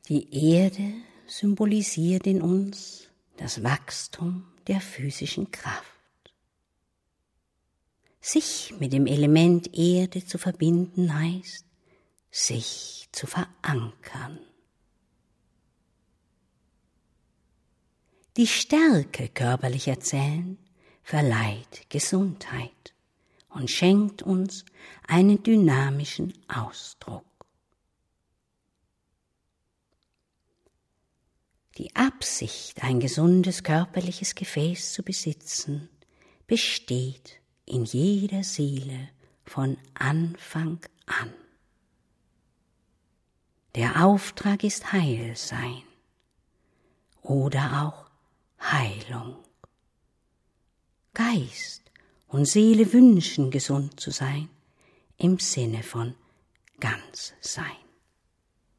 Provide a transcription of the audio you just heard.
Die Erde symbolisiert in uns das Wachstum der physischen Kraft. Sich mit dem Element Erde zu verbinden heißt, sich zu verankern. Die Stärke körperlicher Zellen verleiht Gesundheit und schenkt uns einen dynamischen Ausdruck. Die Absicht, ein gesundes körperliches Gefäß zu besitzen, besteht in jeder Seele von Anfang an. Der Auftrag ist Heilsein oder auch Heilung. Geist und Seele wünschen, gesund zu sein, im Sinne von Ganzsein.